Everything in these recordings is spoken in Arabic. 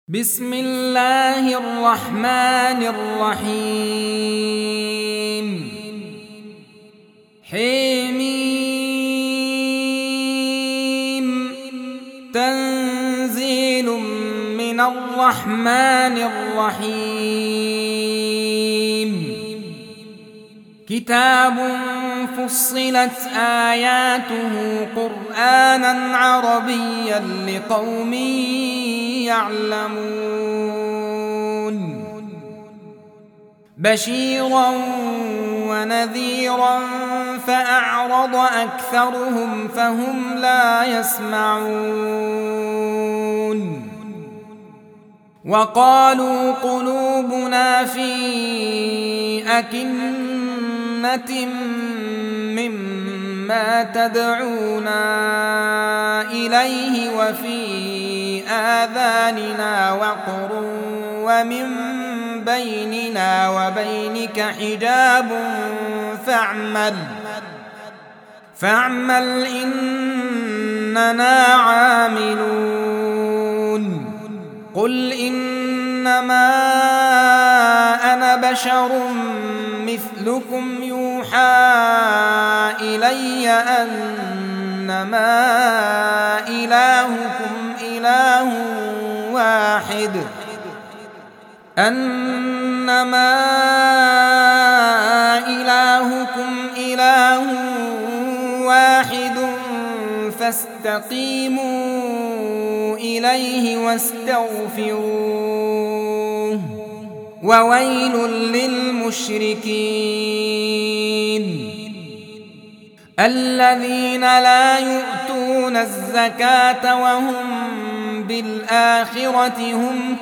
بسم الله الرحمن الرحيم حميم تنزيل من الرحمن الرحيم كتاب فصلت آياته قرآنا عربيا لقوم يعلمون بشيرا ونذيرا فأعرض أكثرهم فهم لا يسمعون وقالوا قلوبنا في أكنة مما تدعونا إليه وفي آذاننا وقر ومن بيننا وبينك حجاب فاعمل إننا عاملون قل إنما أنا بشر مثلكم يوحى إلي أنما إلهكم إله واحد فاستقيموا إليه واستغفروه وويل للمشركين الذين لا يؤتون الزكاة وهم بالآخرة هم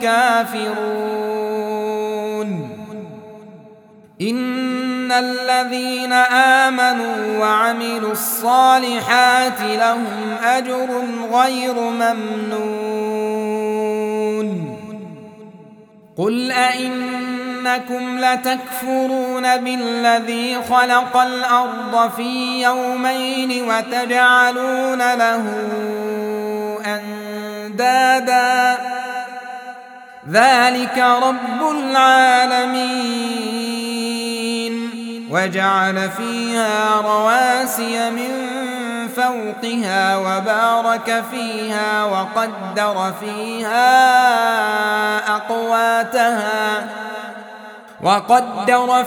كافرون إن الذين آمنوا وعملوا الصالحات لهم أجر غير ممنون قل أئنكم لتكفرون بالذي خلق الأرض في يومين وتجعلون له أندادا ذلك رب العالمين وجعل فيها رواسي من فوقها وبارك فيها وقدر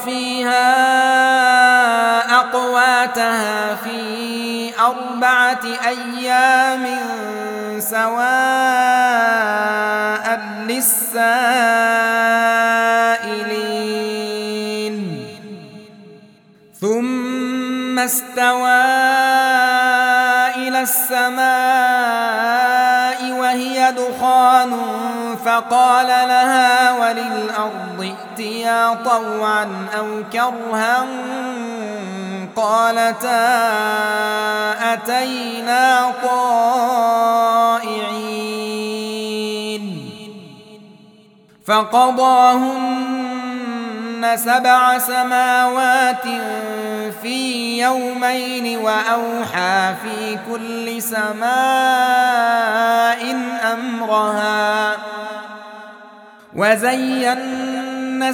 فيها أقواتها في 4 أيام سواء للسائلين ثم استوى إلى السماء وهي دخان فقال لها وللأرض ائتيا طوعا أو كرها قالتا أتينا طائعين فقضاهن 7 سماوات في يومين وأوحى في كل سماء أمرها وزينا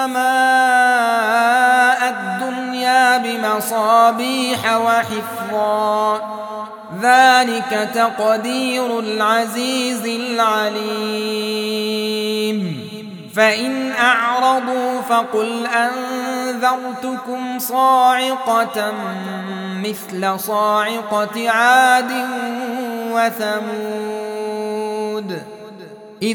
السماء الدنيا بمصابيح وحفظا ذلك تقدير العزيز العليم فإن أعرضوا فقل أنذرتكم صاعقة مثل صاعقة عاد وثمود إذ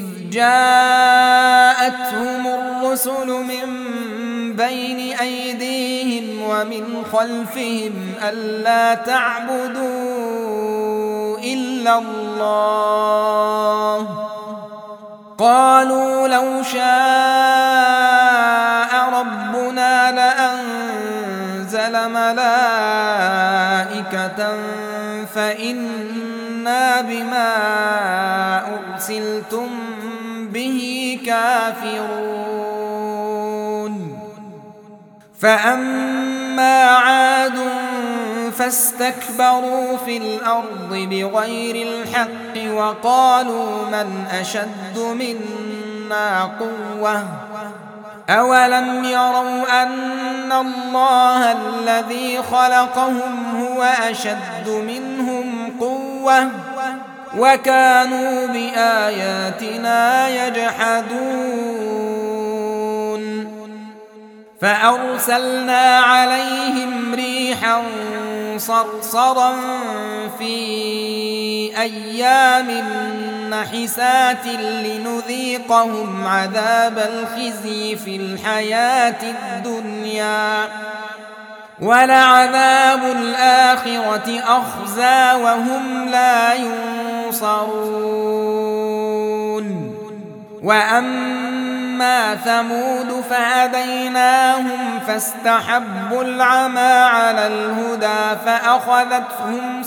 جاءتهم الرسل من بين أيديهم ومن خلفهم ألا تعبدوا إلا الله قالوا لو شاء ربنا لأنزل ملائكة فإنا بما أرسلتم به كافرون فأما عاد فاستكبروا في الأرض بغير الحق وقالوا من أشد منا قوة أولم يروا أن الله الذي خلقهم هو أشد منهم قوة وكانوا بآياتنا يجحدون فأرسلنا عليهم ريحا صرصرا في أيام نحسات لنذيقهم عذاب الخزي في الحياة الدنيا ولعذاب الآخرة أخزى وهم لا ينصرون وأما ثمود فهديناهم فاستحبوا العمى على الهدى فأخذتهم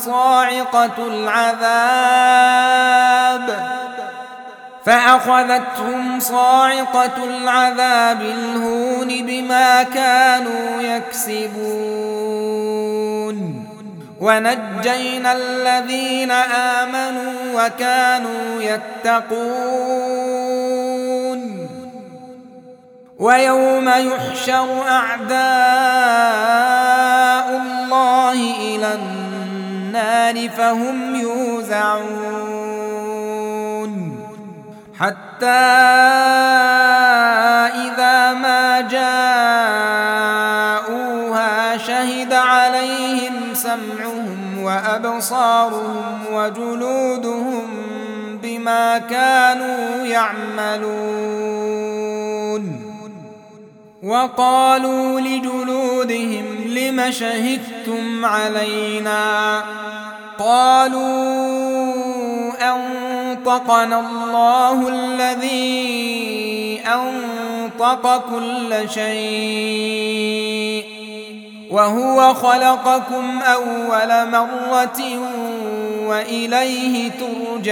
صاعقة العذاب الهون بما كانوا يكسبون ونجينا الذين آمنوا وكانوا يتقون ويوم يحشر أعداء الله إلى النار فهم يوزعون حتى إذا ما جاءوها شهد عليهم سمعهم وأبصارهم وجلودهم بما كانوا يعملون وقالوا لجلودهم لم شهدتم علينا قالوا أنطقنا الله الذي أنطق كل شيء وهو خلقكم أول مرة وإليه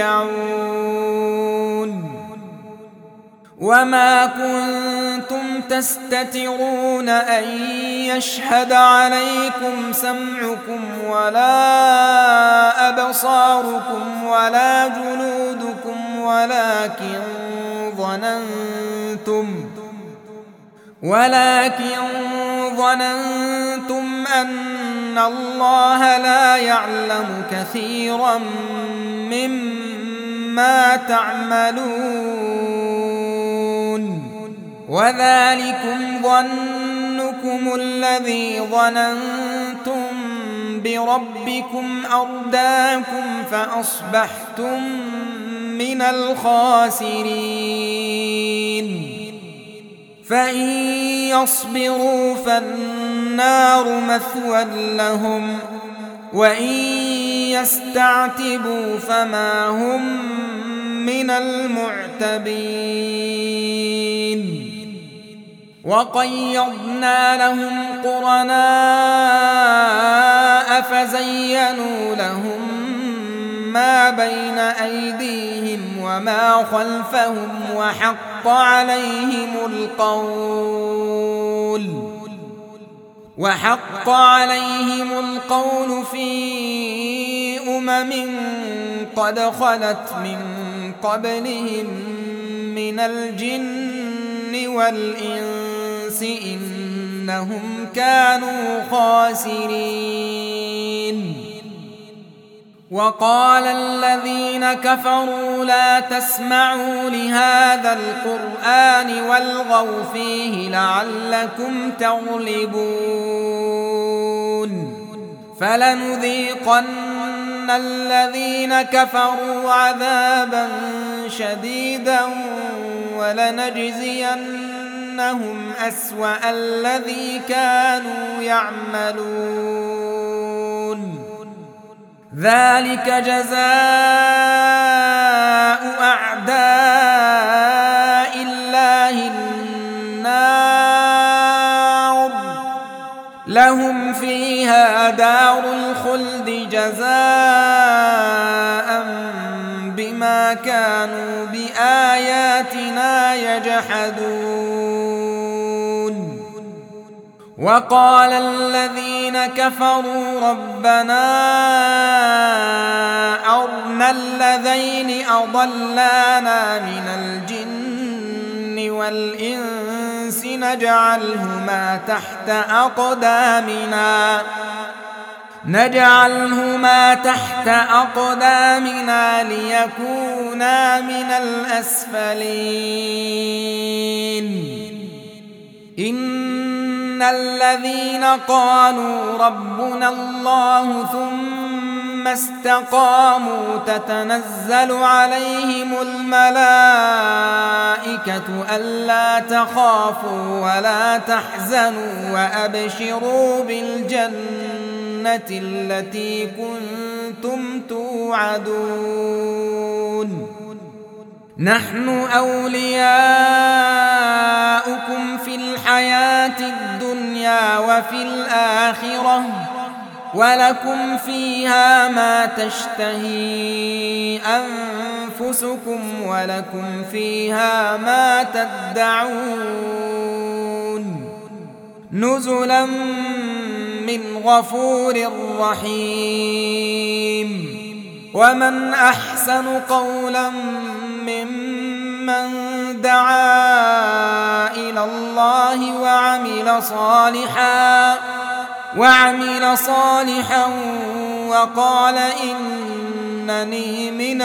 ترجعون وما كنتم تستترون أن يشهد عليكم سمعكم ولا أبصاركم ولا جلودكم ولكن ظننتم أن الله لا يعلم كثيرا مما تعملون وذلكم ظنكم الذي ظننتم بربكم أرداكم فأصبحتم من الخاسرين فإن يصبروا فالنار مثوى لهم وإن يستعتبوا فما هم من المعتبين وقيضنا لهم قرناء فزينوا لهم ما بين أيديهم وما خلفهم وحق عليهم القول في قد خلت من قبلهم من الجن والإنس إنهم كانوا خاسرين وقال الذين كفروا لا تسمعوا لهذا القرآن والغوا فيه لعلكم تغلبون فلنذيقن الذين كفروا عذابا شديدا ولنجزينهم أسوأ الذي كانوا يعملون ذلك جزاء أعداء الله النار لهم فيها دار الخلد جزاء بما كانوا بآياتنا يجحدون وقال الذين كفروا ربنا أرنا الذين أضلانا من الجن والإنس نجعلهما تحت أقدامنا ليكونا من الأسفلين إن الذين قالوا ربنا الله ثم استقاموا تتنزل عليهم الملائكة ألا تخافوا ولا تحزنوا وأبشروا بالجنة التي كنتم توعدون نحن أولياؤكم في الحياة الدنيا وفي الآخرة ولكم فيها ما تشتهي أنفسكم ولكم فيها ما تدعون نزلا من غفور رحيم ومن أحسن قولا ممن دعا إلى الله وعمل صالحا وقال إنني من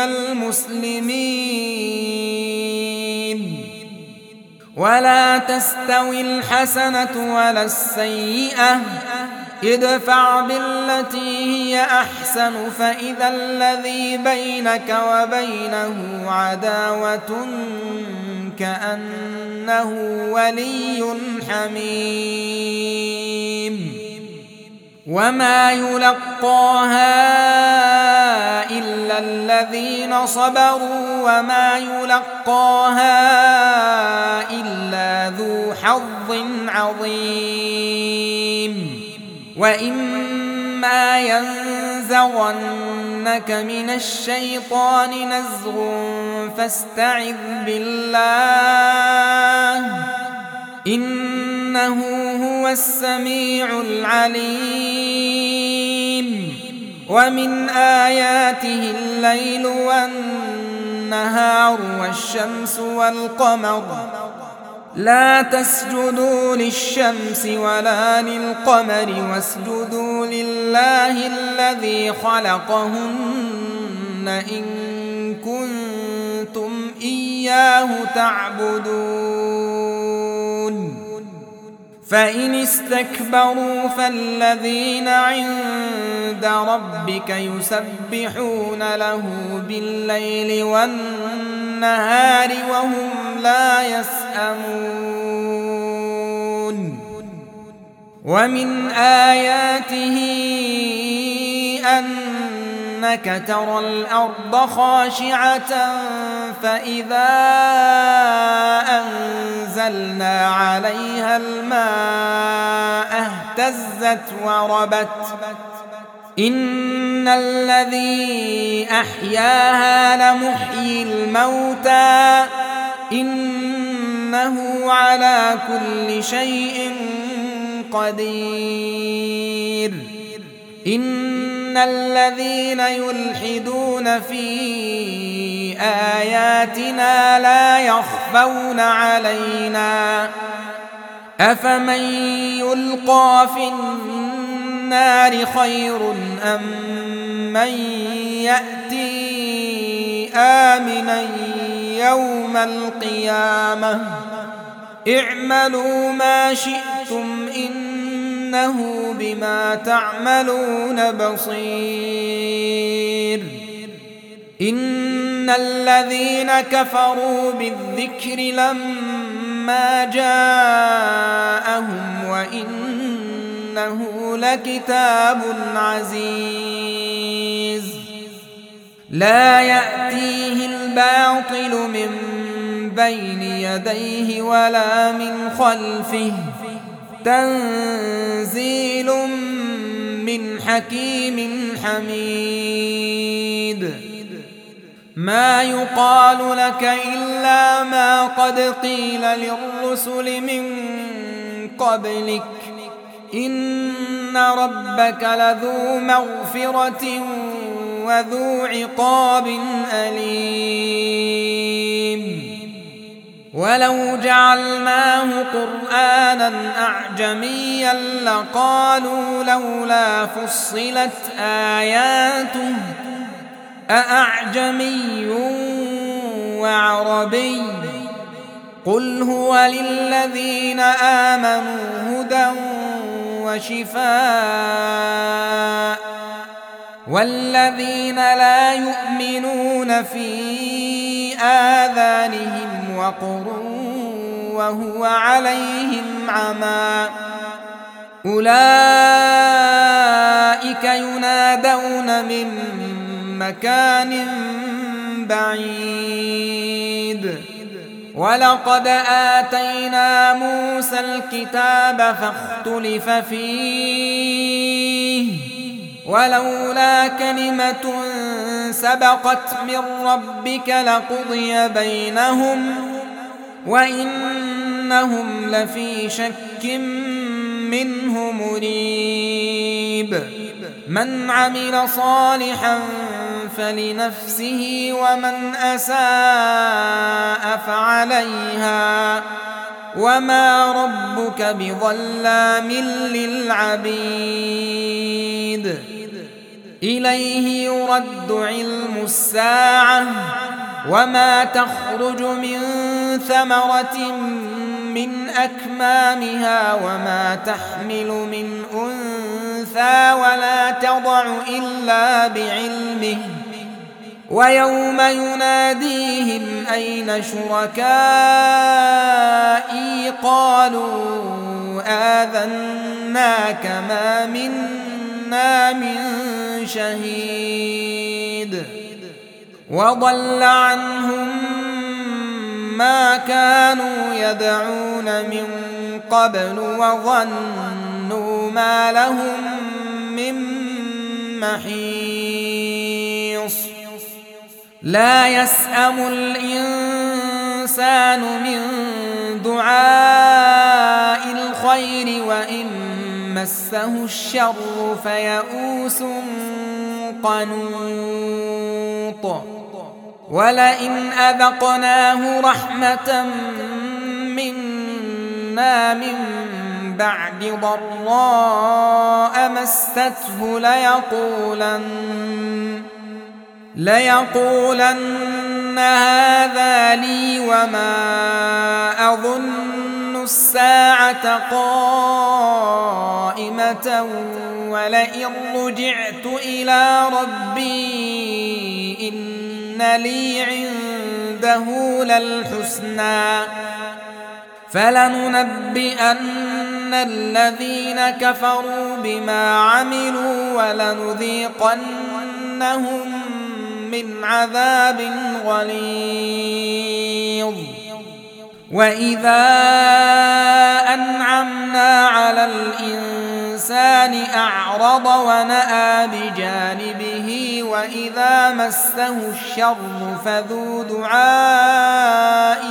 المسلمين ولا تستوي الحسنة ولا السيئة ادفع بالتي هي أحسن فإذا الذي بينك وبينه عداوة كأنه ولي حميم وما يلقاها إلا الذين صبروا وما يلقاها إلا ذو حظ عظيم وإما ينزغنك من الشيطان نزغ فاستعذ بالله إنه هو السميع العليم ومن آياته الليل والنهار والشمس والقمر لا تسجدوا للشمس ولا للقمر واسجدوا لله الذي خلقهن إن كنتم إياه تعبدون فإن استكبروا فالذين عند ربك يسبحون له بالليل والنهار وهم لا يسأمون ومن آياته أنك ترى الأرض خاشعة فإذا أنزلنا عليها الماء اهتزت وربت إن الذي أحياها لمحيي الموتى إنه على كل شيء قدير إن الذين يلحدون في آياتنا لا يخفون علينا أفمن يلقى في النار خير أم من يأتي آمنا يوم القيامة اعملوا ما شئتم إنه بما تعملون بصير إن الذين كفروا بالذكر لما جاءهم وإنه لكتاب عزيز لا يأتيه الباطل من بين يديه ولا من خلفه تنزيل من حكيم حميد ما يقال لك إلا ما قد قيل للرسل من قبلك إن ربك لذو مغفرة وذو عقاب أليم ولو جعلناه قرآنا أعجميا لقالوا لولا فصلت آياته أأعجمي وعربي قل هو للذين آمنوا هدى وشفاء والذين لا يؤمنون في آذانهم وقر وهو عليهم عمى أولئك ينادون من مكان بعيد ولقد آتينا موسى الكتاب فاختلف فيه ولولا كلمة سبقت من ربك لقضي بينهم وإنهم لفي شك منه مريب من عمل صالحا فلنفسه ومن أساء فعليها وما ربك بظلام للعبيد إليه يرد علم الساعة وما تخرج من ثمرة من أكمامها وما تحمل من أنثى ولا تضع إلا بعلمه ويوم يناديهم أين شركائي قالوا آذناك ما منا من شهيد وضل عنهم ما كانوا يدعون من قبل وظنوا ما لهم من محيص لا يسأم الإنسان من دعاء الخير وإن مسه الشر فيئوس قنوط ولئن أذقناه رحمة منا من بعد ضراء مسته ليقولن هذا لي وما أظن الساعة قائمة ولئن رجعت إلى ربي إن لي عنده للحسنى فلننبئن الذين كفروا بما عملوا ولنذيقنهم من عذاب غليظ وإذا أنعمنا على الإنسان أعرض ونأى بجانبه وإذا مسه الشر فذو دعاء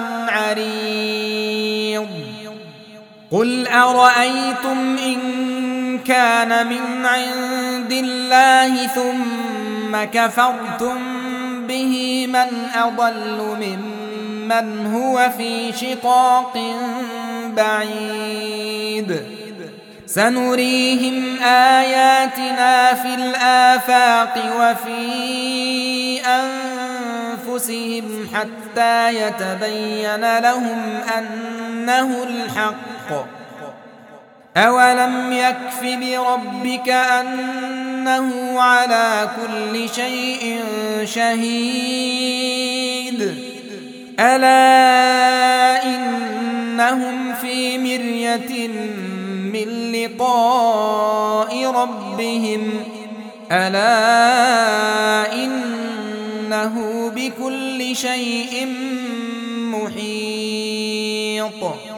عريض قل أرأيتم إن كان من عند الله ثم كفرتم به من أضل ممن هو في شقاق بعيد سنريهم آياتنا في الآفاق وفي أنفسهم حتى يتبين لهم أنه الحق أولم يكف بربك أنه على كل شيء شهيد ألا إنهم في مرية من لقاء ربهم ألا إنه بكل شيء محيط